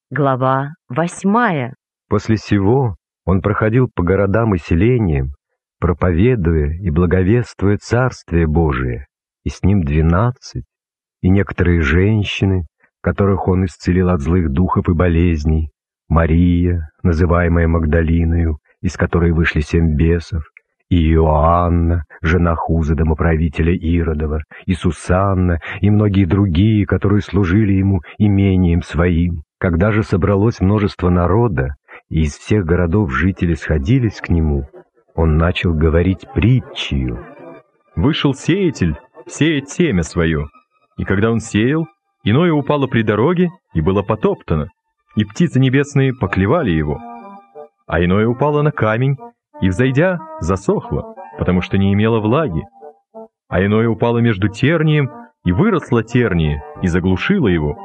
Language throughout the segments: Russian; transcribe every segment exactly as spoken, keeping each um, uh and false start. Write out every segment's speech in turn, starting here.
Глава восьмая. После сего он проходил по городам и селениям, проповедуя и благовествуя Царствие Божие, и с ним двенадцать, и некоторые женщины, которых он исцелил от злых духов и болезней, Мария, называемая Магдалиною, из которой вышли семь бесов, и Иоанна, жена Хуза, домоправителя Иродова, и Сусанна, и многие другие, которые служили ему имением своим. Когда же собралось множество народа, и из всех городов жители сходились к нему, он начал говорить притчию. Вышел сеятель сеять семя свое, и когда он сеял, иное упало при дороге и было потоптано, и птицы небесные поклевали его, а иное упало на камень, и, взойдя, засохло, потому что не имело влаги, а иное упало между тернием, и выросло терние, и заглушило его,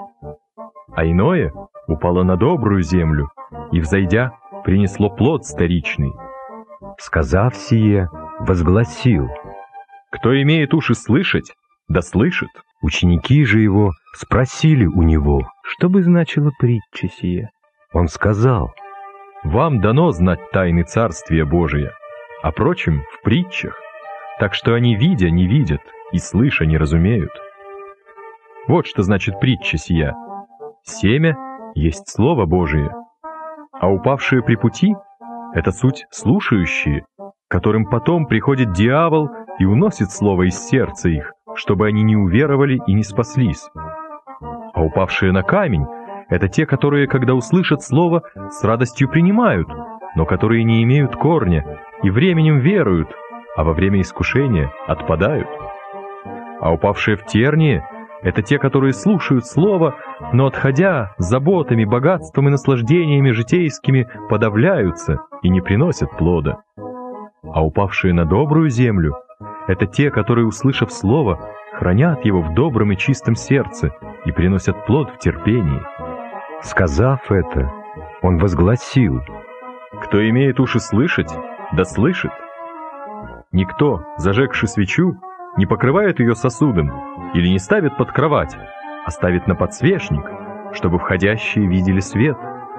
а иное упало на добрую землю, и, взойдя, принесло плод старичный. Сказав сие, возгласил: кто имеет уши слышать, да слышит. Ученики же его спросили у него, что бы значила притча сия. Он сказал: вам дано знать тайны Царствия Божия, а прочим в притчах, так что они, видя, не видят, и слыша, не разумеют. Вот что значит притча сия. Семя есть Слово Божие, а упавшие при пути — это суть слушающие, которым потом приходит дьявол и уносит слово из сердца их, чтобы они не уверовали и не спаслись. А упавшие на камень — это те, которые, когда услышат слово, с радостью принимают, но которые не имеют корня и временем веруют, а во время искушения отпадают. А упавшие в тернии — это те, которые слушают слово, но, отходя заботами, богатством и наслаждениями житейскими, подавляются и не приносят плода. А упавшие на добрую землю — это те, которые, услышав слово, хранят его в добром и чистом сердце и приносят плод в терпении. Сказав это, он возгласил: кто имеет уши слышать, да слышит. Никто, зажегши свечу, не покрывает ее сосудом или не ставит под кровать, а ставит на подсвечник, чтобы входящие видели свет.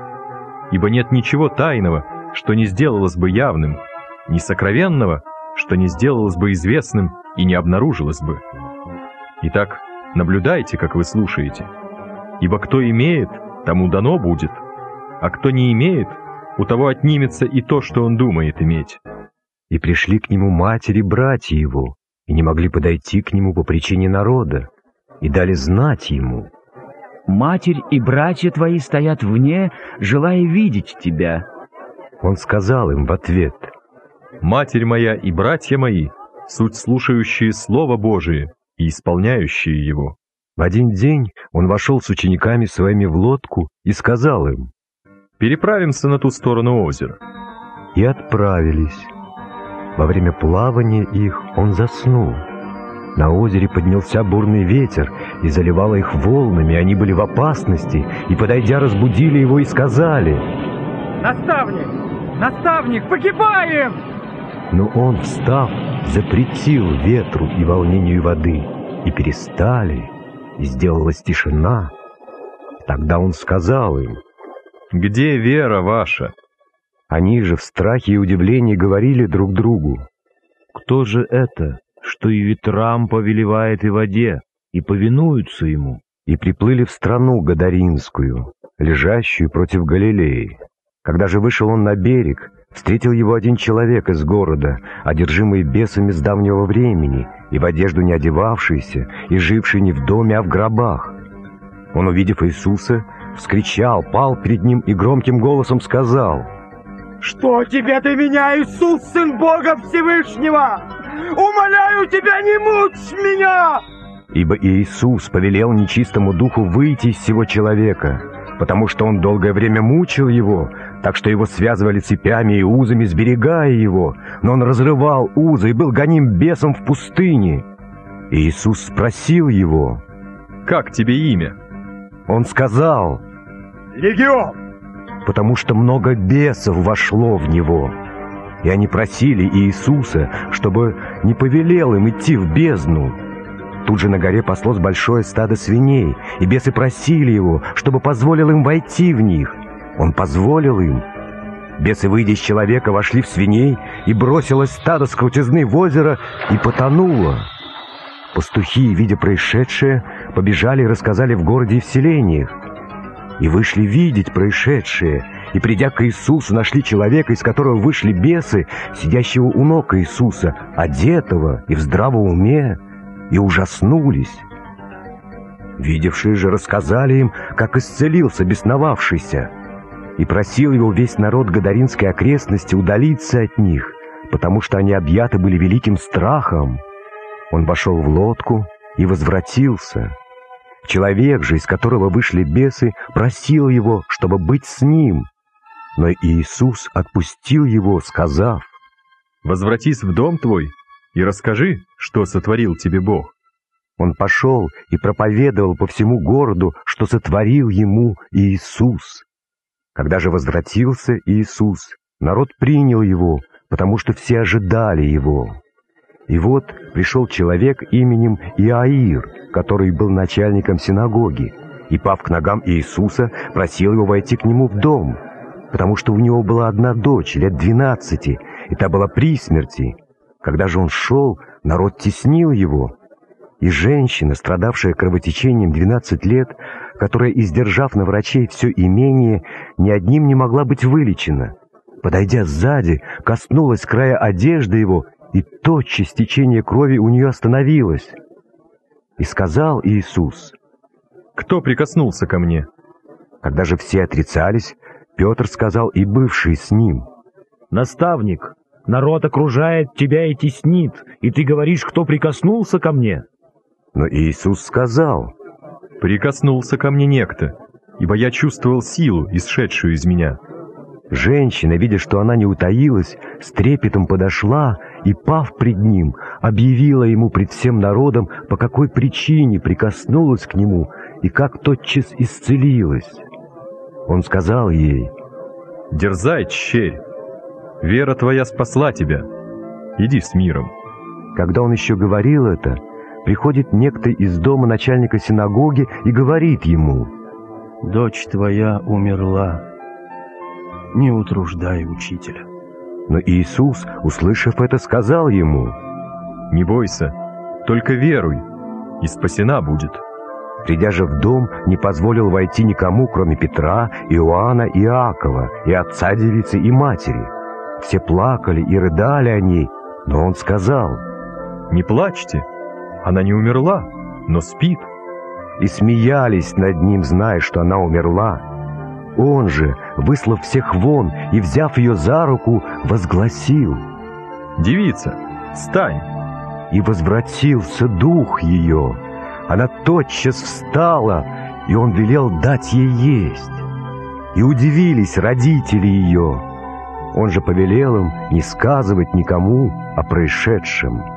Ибо нет ничего тайного, что не сделалось бы явным, ни сокровенного, что не сделалось бы известным и не обнаружилось бы. Итак, наблюдайте, как вы слушаете. Ибо кто имеет, тому дано будет, а кто не имеет, у того отнимется и то, что он думает иметь. И пришли к нему матери и братья его, и не могли подойти к нему по причине народа, и дали знать ему: матерь и братья твои стоят вне, желая видеть тебя. Он сказал им в ответ: матерь моя и братья мои — суть слушающие Слово Божие и исполняющие его. В один день он вошел с учениками своими в лодку и сказал им: переправимся на ту сторону озера. И отправились. Во время плавания их он заснул. На озере поднялся бурный ветер и заливало их волнами, они были в опасности, и, подойдя, разбудили его и сказали: наставник, наставник, погибаем! Но он, встав, запретил ветру и волнению воды, и перестали, и сделалась тишина. Тогда он сказал им: где вера ваша? Они же в страхе и удивлении говорили друг другу: кто же это, что и ветрам повелевает и воде, и повинуются ему? И приплыли в страну Гадаринскую, лежащую против Галилеи. Когда же вышел он на берег, встретил его один человек из города, одержимый бесами с давнего времени, и в одежду не одевавшийся, и живший не в доме, а в гробах. Он, увидев Иисуса, вскричал, пал перед ним и громким голосом сказал: что тебе до меня, Иисус, Сын Бога Всевышнего? Умоляю тебя, не мучь меня! Ибо Иисус повелел нечистому духу выйти из сего человека, потому что он долгое время мучил его, так что его связывали цепями и узами, сберегая его, но он разрывал узы и был гоним бесом в пустыне. И Иисус спросил его: как тебе имя? Он сказал: Легион, потому что много бесов вошло в него. И они просили Иисуса, чтобы не повелел им идти в бездну. Тут же на горе паслось большое стадо свиней, и бесы просили его, чтобы позволил им войти в них. Он позволил им. Бесы, выйдя из человека, вошли в свиней, и бросилось стадо с крутизны в озеро и потонуло. Пастухи, видя происшедшее, побежали и рассказали в городе и в селениях. И вышли видеть происшедшее, и, придя к Иисусу, нашли человека, из которого вышли бесы, сидящего у ног Иисуса, одетого и в здравом уме, и ужаснулись. Видевшие же рассказали им, как исцелился бесновавшийся, и просил его весь народ Гадаринской окрестности удалиться от них, потому что они объяты были великим страхом. Он вошел в лодку и возвратился. Человек же, из которого вышли бесы, просил его, чтобы быть с ним. Но Иисус отпустил его, сказав: «Возвратись в дом твой и расскажи, что сотворил тебе Бог». Он пошел и проповедовал по всему городу, что сотворил ему Иисус. Когда же возвратился Иисус, народ принял его, потому что все ожидали его. И вот пришел человек именем Иаир, который был начальником синагоги, и, пав к ногам Иисуса, просил его войти к нему в дом, потому что у него была одна дочь, лет двенадцати, и та была при смерти. Когда же он шел, народ теснил его. И женщина, страдавшая кровотечением двенадцать лет, которая, издержав на врачей все имение, ни одним не могла быть вылечена, подойдя сзади, коснулась края одежды его, и тотчас течение крови у нее остановилось. И сказал Иисус: «Кто прикоснулся ко мне?» Когда же все отрицались, Петр сказал и бывший с ним: «Наставник, народ окружает тебя и теснит, и ты говоришь, кто прикоснулся ко мне?» Но Иисус сказал: «Прикоснулся ко мне некто, ибо я чувствовал силу, исшедшую из меня». Женщина, видя, что она не утаилась, с трепетом подошла и, пав пред ним, объявила ему пред всем народом, по какой причине прикоснулась к нему и как тотчас исцелилась. Он сказал ей: «Дерзай, тщерь! Вера твоя спасла тебя. Иди с миром». Когда он еще говорил это, приходит некто из дома начальника синагоги и говорит ему: «Дочь твоя умерла. Не утруждай учителя». Но Иисус, услышав это, сказал ему: «Не бойся, только веруй, и спасена будет». Придя же в дом, не позволил войти никому, кроме Петра, Иоанна и Иакова, и отца девицы, и матери. Все плакали и рыдали о ней, но он сказал: «Не плачьте, она не умерла, но спит». И смеялись над ним, зная, что она умерла. Он же, выслав всех вон и, взяв ее за руку, возгласил: «Девица, встань!» И возвратился дух ее. Она тотчас встала, и он велел дать ей есть. И удивились родители ее. Он же повелел им не сказывать никому о происшедшем.